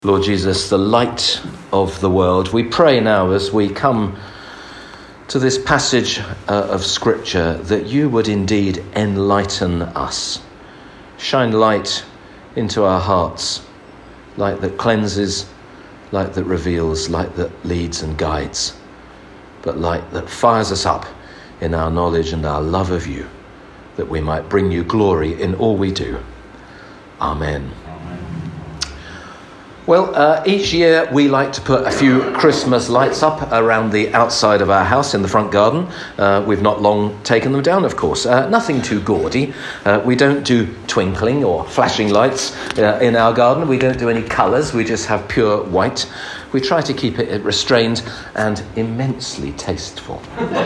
Lord Jesus, the light of the world, we pray now as we come to this passage of Scripture that you would indeed enlighten us. Shine light into our hearts, light that cleanses, light that reveals, light that leads and guides, but light that fires us up in our knowledge and our love of you, that we might bring you glory in all we do. Amen. Well, each year we like to put a few Christmas lights up around the outside of our house in the front garden. We've not long taken them down, of course. Nothing too gaudy. We don't do twinkling or flashing lights in our garden. We don't do any colours. We just have pure white. We try to keep it restrained and immensely tasteful.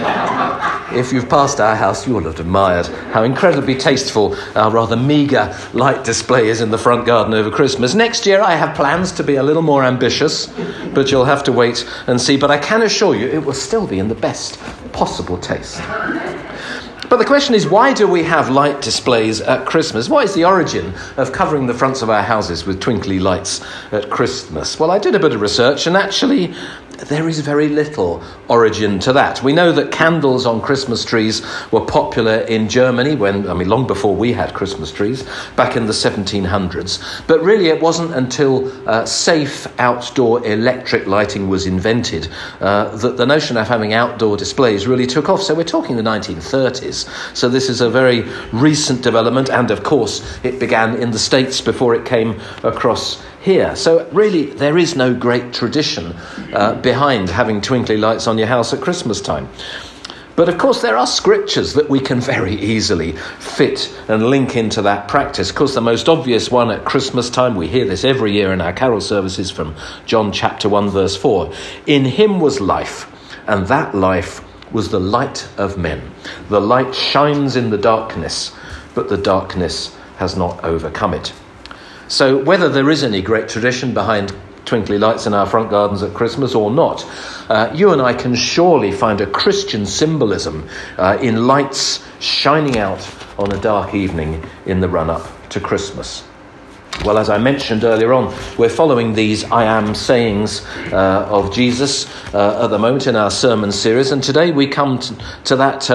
If you've passed our house, you will have admired how incredibly tasteful our rather meagre light display is in the front garden over Christmas. Next year, I have plans to be a little more ambitious, but you'll have to wait and see. But I can assure you it will still be in the best possible taste. But the question is, why do we have light displays at Christmas? What is the origin of covering the fronts of our houses with twinkly lights at Christmas? Well, I did a bit of research, and actually there is very little origin to that. We know that candles on Christmas trees were popular in Germany long before we had Christmas trees, back in the 1700s. But really it wasn't until safe outdoor electric lighting was invented that the notion of having outdoor displays really took off. So we're talking the 1930s. So this is a very recent development, and of course it began in the States before it came across here. So really there is no great tradition behind having twinkly lights on your house at Christmas time. But of course there are scriptures that we can very easily fit and link into that practice. Of course, the most obvious one at Christmas time, we hear this every year in our carol services from John chapter 1 verse 4. In him was life, and that life was the light of men. The light shines in the darkness, but the darkness has not overcome it. So whether there is any great tradition behind twinkly lights in our front gardens at Christmas or not, you and I can surely find a Christian symbolism in lights shining out on a dark evening in the run-up to Christmas. Well, as I mentioned earlier on, we're following these I am sayings of Jesus at the moment in our sermon series, and today we come to that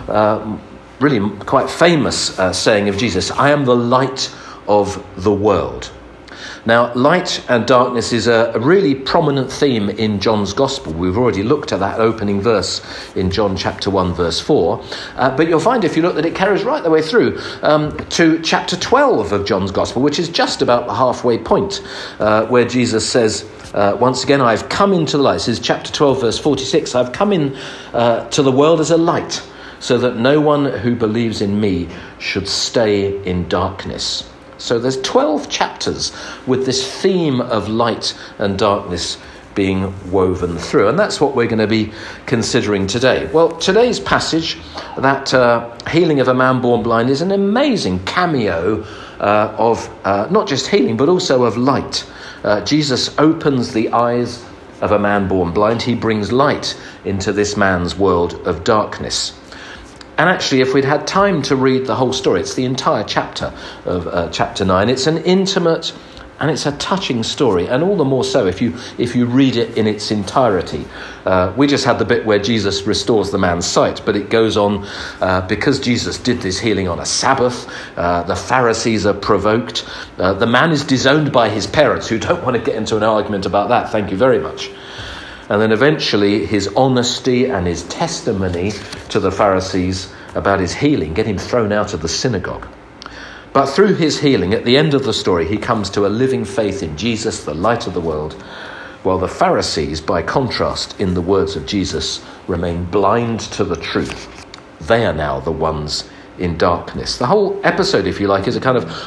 really quite famous saying of Jesus, I am the light of the world. Now, light and darkness is a really prominent theme in John's Gospel. We've already looked at that opening verse in John chapter 1, verse 4. But you'll find, if you look, that it carries right the way through to chapter 12 of John's Gospel, which is just about the halfway point, where Jesus says, once again, I've come into the light. This is chapter 12, verse 46. I've come in to the world as a light, so that no one who believes in me should stay in darkness. So there's 12 chapters with this theme of light and darkness being woven through. And that's what we're going to be considering today. Well, today's passage, that healing of a man born blind, is an amazing cameo of not just healing, but also of light. Jesus opens the eyes of a man born blind. He brings light into this man's world of darkness. And actually, if we'd had time to read the whole story, it's the entire chapter of chapter 9. It's an intimate and it's a touching story, and all the more so if you read it in its entirety. We just had the bit where Jesus restores the man's sight, but it goes on because Jesus did this healing on a Sabbath. The Pharisees are provoked. The man is disowned by his parents, who don't want to get into an argument about that. Thank you very much. And then eventually his honesty and his testimony to the Pharisees about his healing get him thrown out of the synagogue. But through his healing, at the end of the story, he comes to a living faith in Jesus, the light of the world, while the Pharisees, by contrast, in the words of Jesus, remain blind to the truth. They are now the ones in darkness. The whole episode, if you like, is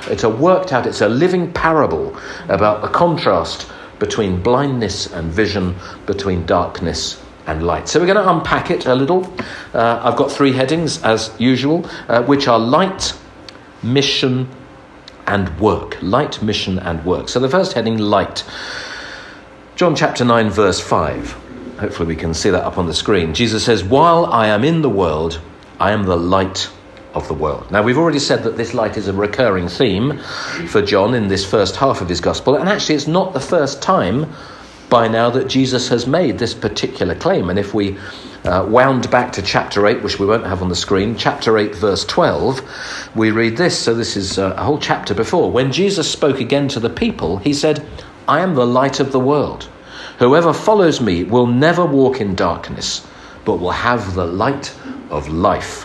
it's a living parable about the contrast between blindness and vision, between darkness and light. So we're going to unpack it a little. I've got 3 headings, as usual, which are light, mission, and work. Light, mission, and work. So the first heading, light. John chapter 9, verse 5. Hopefully we can see that up on the screen. Jesus says, while I am in the world, I am the light of the world. Now, we've already said that this light is a recurring theme for John in this first half of his gospel, and actually it's not the first time by now that Jesus has made this particular claim. And if we wound back to chapter 8, which we won't have on the screen, chapter 8, verse 12, we read this. So this is a whole chapter before. When Jesus spoke again to the people, he said, "I am the light of the world. Whoever follows me will never walk in darkness, but will have the light of life."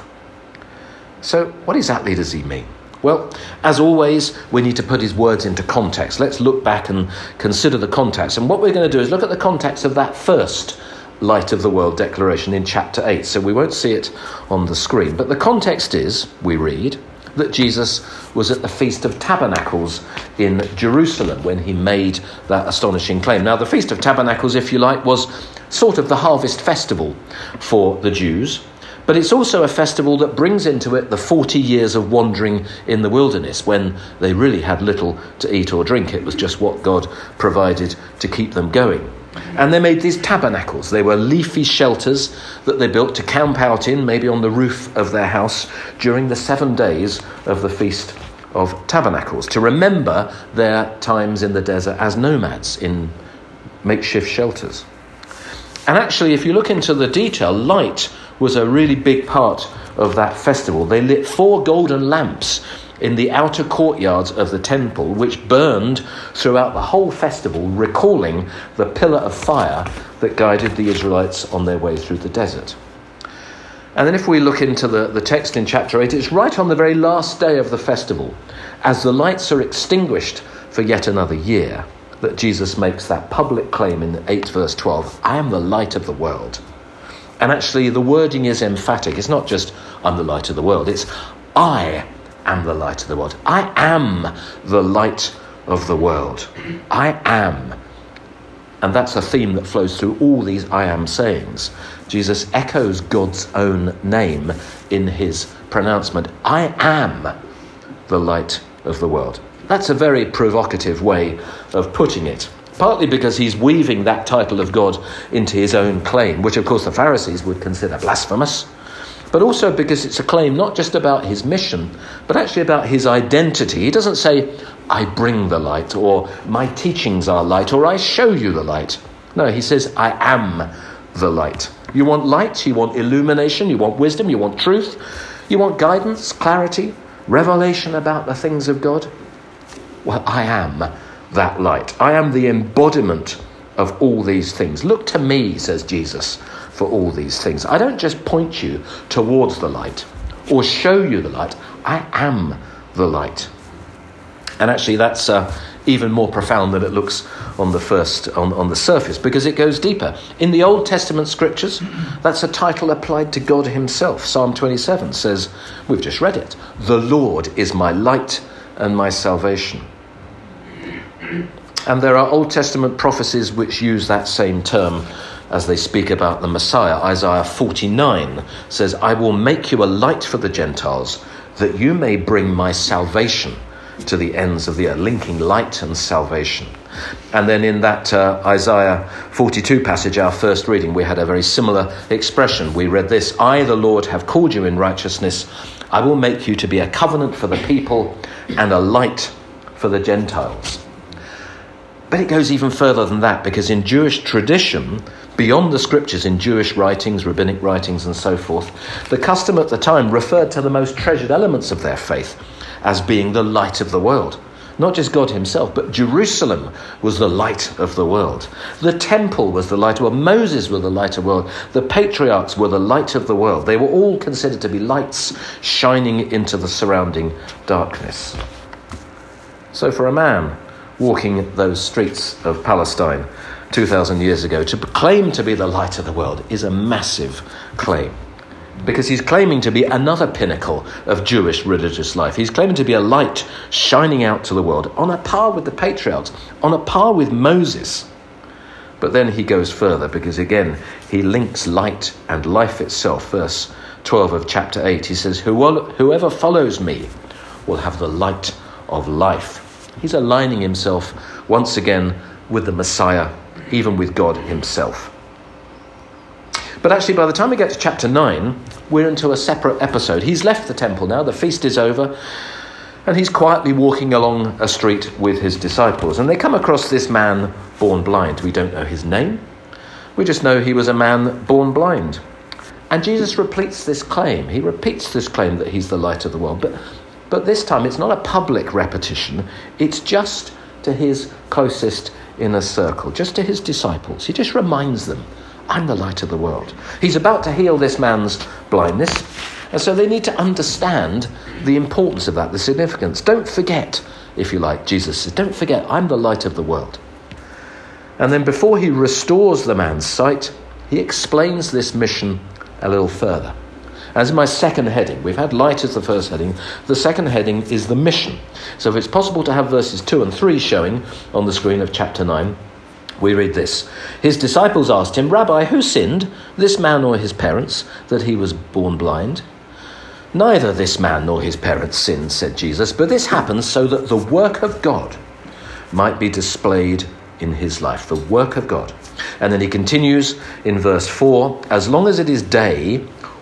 So what exactly does he mean? Well, as always, we need to put his words into context. Let's look back and consider the context. And what we're going to do is look at the context of that first light of the world declaration in chapter 8. So we won't see it on the screen. But the context is, we read, that Jesus was at the Feast of Tabernacles in Jerusalem when he made that astonishing claim. Now, the Feast of Tabernacles, if you like, was sort of the harvest festival for the Jews. But it's also a festival that brings into it the 40 years of wandering in the wilderness when they really had little to eat or drink. It was just what God provided to keep them going. And they made these tabernacles. They were leafy shelters that they built to camp out in, maybe on the roof of their house, during the 7 days of the Feast of Tabernacles, to remember their times in the desert as nomads in makeshift shelters. And actually, if you look into the detail, light was a really big part of that festival. They lit 4 golden lamps in the outer courtyards of the temple, which burned throughout the whole festival, recalling the pillar of fire that guided the Israelites on their way through the desert. And then if we look into the text in chapter 8, it's right on the very last day of the festival, as the lights are extinguished for yet another year, that Jesus makes that public claim in 8 verse 12, "I am the light of the world." And actually the wording is emphatic. It's not just, "I'm the light of the world." It's, "I am the light of the world. I am the light of the world. I am." And that's a theme that flows through all these "I am" sayings. Jesus echoes God's own name in his pronouncement. "I am the light of the world." That's a very provocative way of putting it. Partly because he's weaving that title of God into his own claim, which of course the Pharisees would consider blasphemous, but also because it's a claim not just about his mission, but actually about his identity. He doesn't say, "I bring the light," or "my teachings are light," or "I show you the light." No, he says, "I am the light." You want light, you want illumination, you want wisdom, you want truth, you want guidance, clarity, revelation about the things of God? Well, I am that light. I am the embodiment of all these things. "Look to me," says Jesus, "for all these things." I don't just point you towards the light or show you the light. I am the light. And actually that's even more profound than it looks on the surface, because it goes deeper. In the Old Testament scriptures, that's a title applied to God himself. Psalm 27 says, we've just read it, "The Lord is my light and my salvation." And there are Old Testament prophecies which use that same term as they speak about the Messiah. Isaiah 49 says, "I will make you a light for the Gentiles, that you may bring my salvation to the ends of the earth," linking light and salvation. And then in that Isaiah 42 passage, our first reading, we had a very similar expression. We read this, "I, the Lord, have called you in righteousness. I will make you to be a covenant for the people and a light for the Gentiles." But it goes even further than that, because in Jewish tradition, beyond the scriptures, in Jewish writings, rabbinic writings and so forth, the custom at the time referred to the most treasured elements of their faith as being the light of the world. Not just God himself, but Jerusalem was the light of the world. The temple was the light of the world. Moses was the light of the world. The patriarchs were the light of the world. They were all considered to be lights shining into the surrounding darkness. So for a man walking those streets of Palestine 2,000 years ago, to claim to be the light of the world is a massive claim, because he's claiming to be another pinnacle of Jewish religious life. He's claiming to be a light shining out to the world, on a par with the patriarchs, on a par with Moses. But then he goes further, because again, he links light and life itself. Verse 12 of chapter 8, he says, "Whoever follows me will have the light of life." He's aligning himself once again with the Messiah, even with God himself. But actually, by the time we get to chapter 9, we're into a separate episode. He's left the temple now, the feast is over, and he's quietly walking along a street with his disciples. And they come across this man born blind. We don't know his name. We just know he was a man born blind. And Jesus repeats this claim. He repeats this claim that he's the light of the world. But this time, it's not a public repetition. It's just to his closest inner circle, just to his disciples. He just reminds them, I'm the light of the world. He's about to heal this man's blindness. And so they need to understand the importance of that, the significance. Don't forget, if you like, Jesus says, don't forget, I'm the light of the world. And then before he restores the man's sight, he explains this mission a little further. As in my second heading, we've had light as the first heading. The second heading is the mission. So if it's possible to have verses 2 and 3 showing on the screen of chapter 9, we read this. His disciples asked him, Rabbi, who sinned, this man or his parents, that he was born blind? Neither this man nor his parents sinned, said Jesus, but this happens so that the work of God might be displayed in his life, the work of God. And then he continues in verse 4, as long as it is day,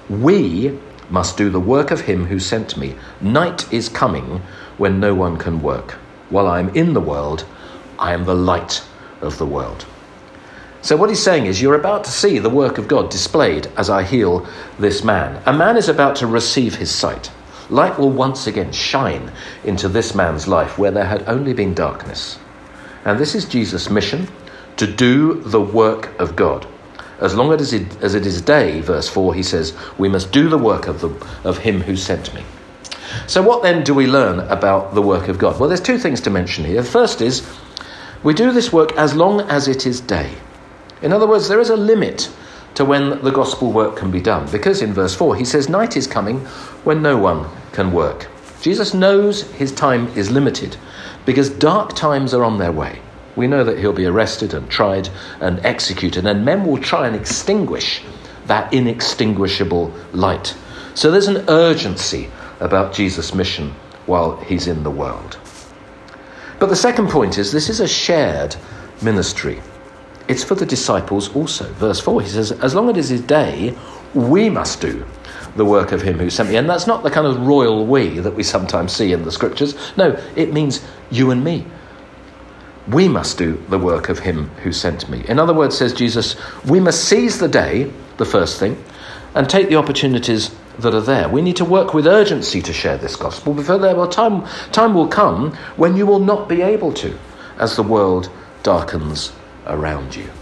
we must do the work of him who sent me. Night is coming when no one can work. While I am in the world, I am the light of the world. So what he's saying is, you're about to see the work of God displayed as I heal this man. A man is about to receive his sight. Light will once again shine into this man's life where there had only been darkness. And this is Jesus' mission, to do the work of God. As long as it is day, verse 4, he says, we must do the work of him who sent me. So what then do we learn about the work of God? Well, there's two things to mention here. The first is, we do this work as long as it is day. In other words, there is a limit to when the gospel work can be done. Because in verse 4, he says, night is coming when no one can work. Jesus knows his time is limited because dark times are on their way. We know that he'll be arrested and tried and executed, and men will try and extinguish that inextinguishable light. So there's an urgency about Jesus' mission while he's in the world. But the second point is, this is a shared ministry. It's for the disciples also. Verse 4, he says, as long as it is day, we must do the work of him who sent me. And that's not the kind of royal we that we sometimes see in the scriptures. No, it means you and me. We must do the work of him who sent me. In other words, says Jesus, we must seize the day, the first thing, and take the opportunities that are there. We need to work with urgency to share this gospel, before time will come when you will not be able to, as the world darkens around you.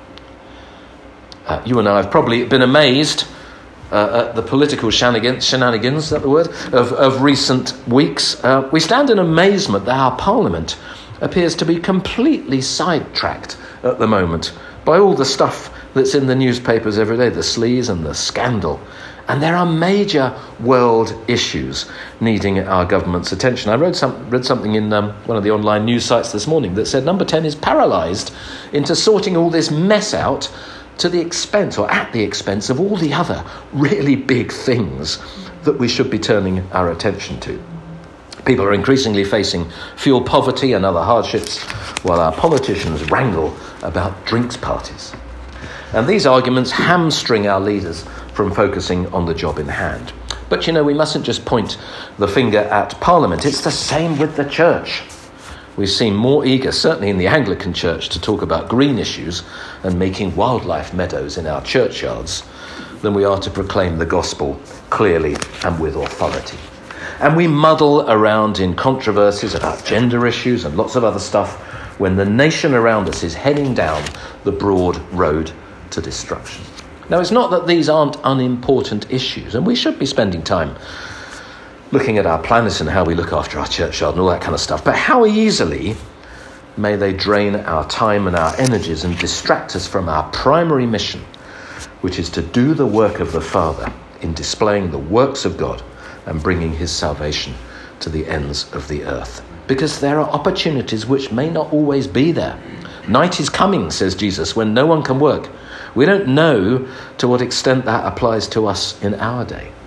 You and I have probably been amazed at the political shenanigans, is that the word, of recent weeks. We stand in amazement that our parliament appears to be completely sidetracked at the moment by all the stuff that's in the newspapers every day, the sleaze and the scandal. And there are major world issues needing our government's attention. I read something in one of the online news sites this morning that said Number 10 is paralysed into sorting all this mess out to the expense, or at the expense, of all the other really big things that we should be turning our attention to. People are increasingly facing fuel poverty and other hardships, while our politicians wrangle about drinks parties. And these arguments hamstring our leaders from focusing on the job in hand. But we mustn't just point the finger at Parliament. It's the same with the church. We seem more eager, certainly in the Anglican Church, to talk about green issues and making wildlife meadows in our churchyards than we are to proclaim the gospel clearly and with authority. And we muddle around in controversies about gender issues and lots of other stuff when the nation around us is heading down the broad road to destruction. Now, it's not that these aren't unimportant issues, and we should be spending time looking at our planet and how we look after our churchyard and all that kind of stuff. But how easily may they drain our time and our energies and distract us from our primary mission, which is to do the work of the Father in displaying the works of God and bringing his salvation to the ends of the earth. Because there are opportunities which may not always be there. Night is coming, says Jesus, when no one can work. We don't know to what extent that applies to us in our day.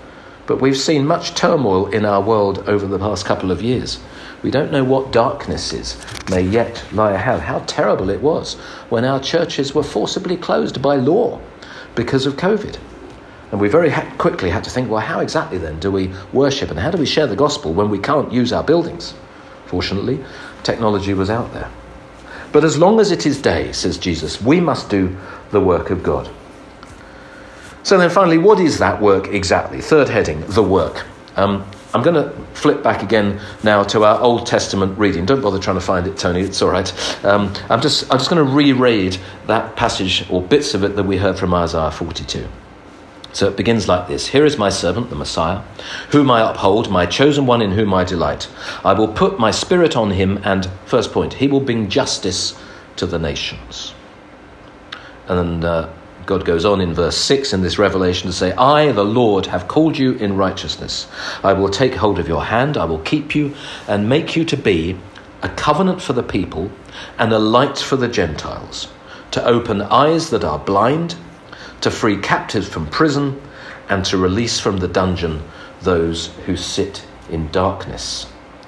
But we've seen much turmoil in our world over the past couple of years. We don't know what darknesses may yet lie ahead. How terrible it was when our churches were forcibly closed by law because of COVID. And we very quickly had to think, well, how exactly then do we worship and how do we share the gospel when we can't use our buildings? Fortunately, technology was out there. But as long as it is day, says Jesus, we must do the work of God. So then finally, what is that work exactly? Third heading, the work. I'm going to flip back again now to our Old Testament reading. Don't bother trying to find it, Tony. It's all right. I'm just going to reread that passage or bits of it that we heard from Isaiah 42. So it begins like this. Here is my servant, the Messiah, whom I uphold, my chosen one in whom I delight. I will put my spirit on him and, first point, he will bring justice to the nations. And then God goes on in verse 6 in this revelation to say, I, the Lord, have called you in righteousness. I will take hold of your hand, I will keep you and make you to be a covenant for the people and a light for the Gentiles, to open eyes that are blind, to free captives from prison, and to release from the dungeon those who sit in darkness.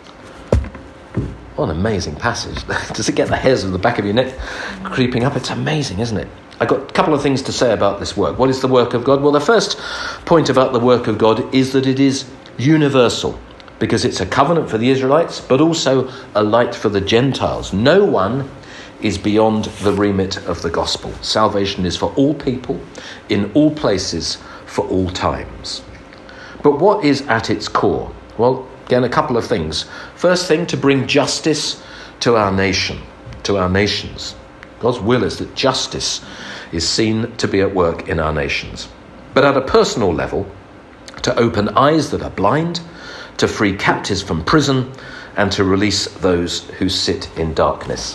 What an amazing passage. Does it get the hairs of the back of your neck creeping up? It's amazing, isn't it? I've got a couple of things to say about this work. What is the work of God? Well, the first point about the work of God is that it is universal, because it's a covenant for the Israelites, but also a light for the Gentiles. No one is beyond the remit of the gospel. Salvation is for all people, in all places, for all times. But what is at its core? Well, again, a couple of things. First thing, to bring justice to our nation, to our nations. God's will is that justice is seen to be at work in our nations. But at a personal level, to open eyes that are blind, to free captives from prison, and to release those who sit in darkness.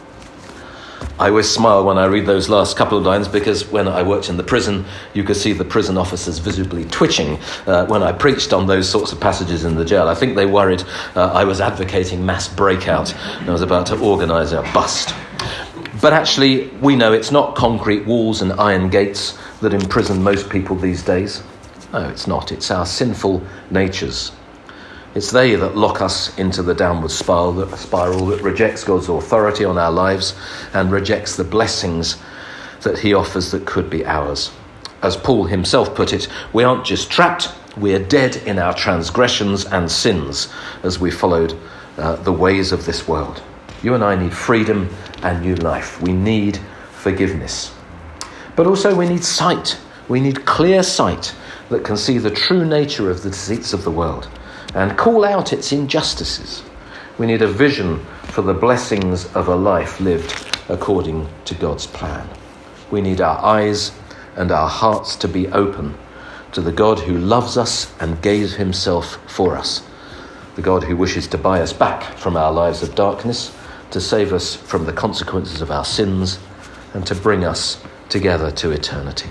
I always smile when I read those last couple of lines, because when I worked in the prison, you could see the prison officers visibly twitching when I preached on those sorts of passages in the jail. I think they worried I was advocating mass breakout and I was about to organise a bust. But actually, we know it's not concrete walls and iron gates that imprison most people these days. No, it's not. It's our sinful natures. It's they that lock us into the downward spiral that rejects God's authority on our lives and rejects the blessings that he offers that could be ours. As Paul himself put it, we aren't just trapped, we are dead in our transgressions and sins as we followed the ways of this world. You and I need freedom and new life. We need forgiveness. But also we need sight. We need clear sight that can see the true nature of the deceits of the world and call out its injustices. We need a vision for the blessings of a life lived according to God's plan. We need our eyes and our hearts to be open to the God who loves us and gave himself for us, the God who wishes to buy us back from our lives of darkness, to save us from the consequences of our sins, and to bring us together to eternity.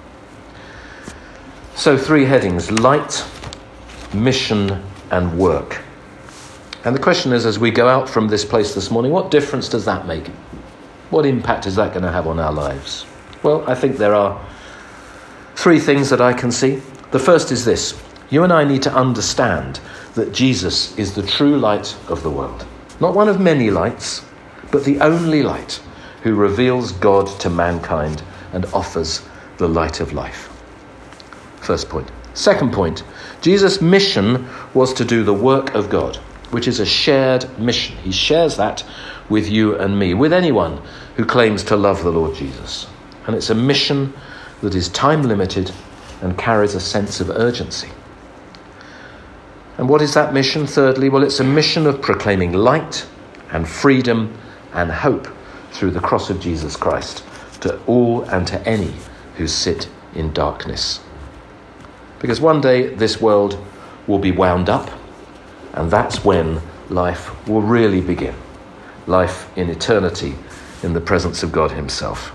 So 3 headings: light, mission, and work. And the question is, as we go out from this place this morning, what difference does that make? What impact is that going to have on our lives? Well, I think there are 3 things that I can see. The first is this: you and I need to understand that Jesus is the true light of the world. Not one of many lights, but the only light who reveals God to mankind and offers the light of life. First point. Second point, Jesus' mission was to do the work of God, which is a shared mission. He shares that with you and me, with anyone who claims to love the Lord Jesus. And it's a mission that is time limited and carries a sense of urgency. And what is that mission? Thirdly, well, it's a mission of proclaiming light and freedom and hope through the cross of Jesus Christ to all and to any who sit in darkness. Because one day this world will be wound up, and that's when life will really begin. Life in eternity in the presence of God himself.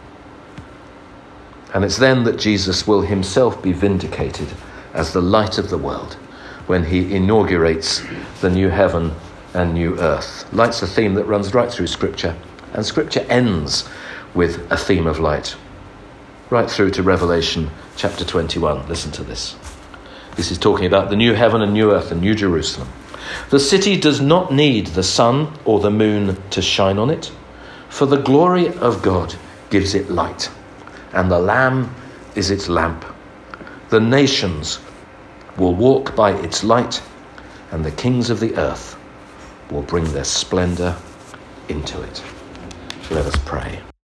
And it's then that Jesus will himself be vindicated as the light of the world when he inaugurates the new heaven and new earth. Light's a theme that runs right through Scripture, and Scripture ends with a theme of light. Right through to Revelation chapter 21. Listen to this. This is talking about the new heaven and new earth and new Jerusalem. The city does not need the sun or the moon to shine on it, for the glory of God gives it light, and the Lamb is its lamp. The nations will walk by its light, and the kings of the earth will bring their splendor into it. Let us pray.